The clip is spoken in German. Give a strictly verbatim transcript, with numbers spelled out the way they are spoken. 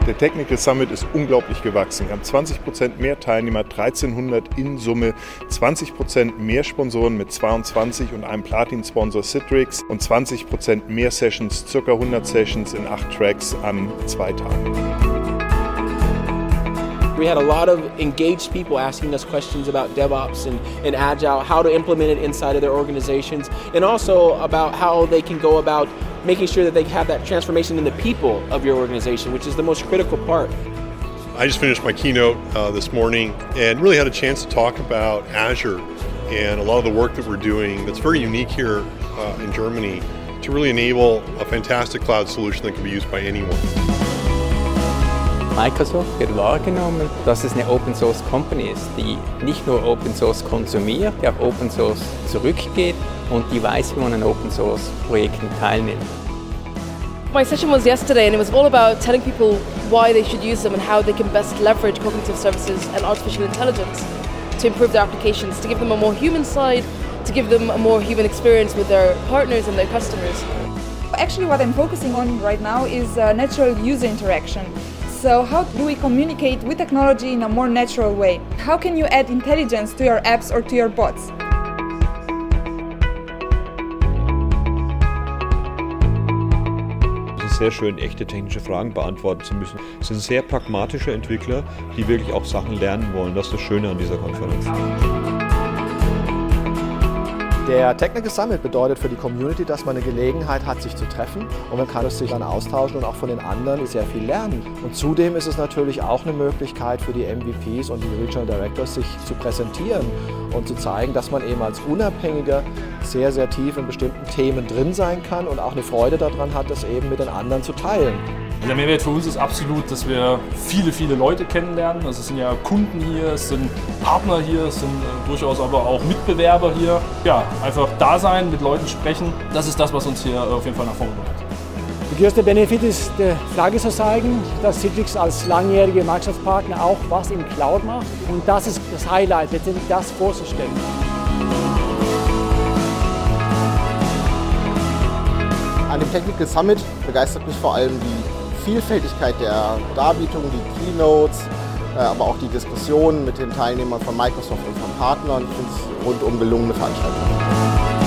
Der Technical Summit ist unglaublich gewachsen. Wir haben zwanzig Prozent mehr Teilnehmer, dreizehnhundert in Summe, zwanzig Prozent mehr Sponsoren mit zweiundzwanzig und einem Platin-Sponsor Citrix und zwanzig Prozent mehr Sessions, ca. hundert Sessions in acht Tracks an zwei Tagen. We had a lot of engaged people asking us questions about DevOps and, and Agile, how to implement it inside of their organizations, and also about how they can go about making sure that they have that transformation in the people of your organization, which is the most critical part. I just finished my keynote uh, this morning and really had a chance to talk about Azure and a lot of the work that we're doing that's very unique here uh, in Germany to really enable a fantastic cloud solution that can be used by anyone. Microsoft wird wahrgenommen, dass es eine Open Source Company ist, die nicht nur Open Source konsumiert, die auch Open Source zurückgeht und die weiß, wie man an Open Source Projekten teilnimmt. My session was yesterday and it was all about telling people why they should use them and how they can best leverage cognitive services and artificial intelligence to improve their applications, to give them a more human side, to give them a more human experience with their partners and their customers. Actually, what I'm focusing on right now is uh, natural user interaction. So how do we communicate with technology in a more natural way? How can you add intelligence to your apps or to your bots? Es ist sehr schön, echte technische Fragen beantworten zu müssen. Es sind sehr pragmatische Entwickler, die wirklich auch Sachen lernen wollen. Das ist das Schöne an dieser Konferenz. Der Technical Summit bedeutet für die Community, dass man eine Gelegenheit hat, sich zu treffen und man kann es sich dann austauschen und auch von den anderen sehr viel lernen. Und zudem ist es natürlich auch eine Möglichkeit für die M V Ps und die Regional Directors, sich zu präsentieren und zu zeigen, dass man eben als Unabhängiger sehr, sehr tief in bestimmten Themen drin sein kann und auch eine Freude daran hat, das eben mit den anderen zu teilen. Der Mehrwert für uns ist absolut, dass wir viele, viele Leute kennenlernen. Also es sind ja Kunden hier, es sind Partner hier, es sind äh, durchaus aber auch Mitbewerber hier. Ja, einfach da sein, mit Leuten sprechen, das ist das, was uns hier auf jeden Fall nach vorne bringt. Der größte Benefit ist, der Flagge zu zeigen, dass Citrix als langjähriger Microsoft-Partner auch was im Cloud macht. Und das ist das Highlight, letztendlich das vorzustellen. An dem Technical Summit begeistert mich vor allem die Vielfältigkeit der Darbietung, die Keynotes, aber auch die Diskussionen mit den Teilnehmern von Microsoft und von Partnern. Ich finde es rundum gelungene Veranstaltung.